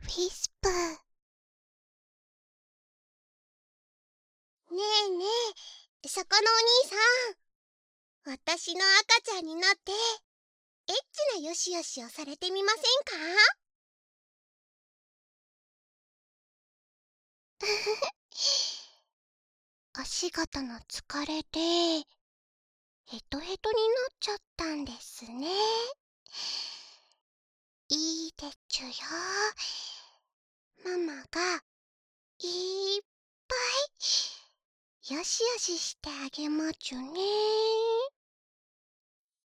ウィスプ。ねえねえ、そこのお兄さん。私の赤ちゃんになって、エッチなよしよしをされてみませんか？お仕事の疲れで、ヘトヘトになっちゃったんですね。いいでちゅよ。ママがいっぱいよしよししてあげまちゅね。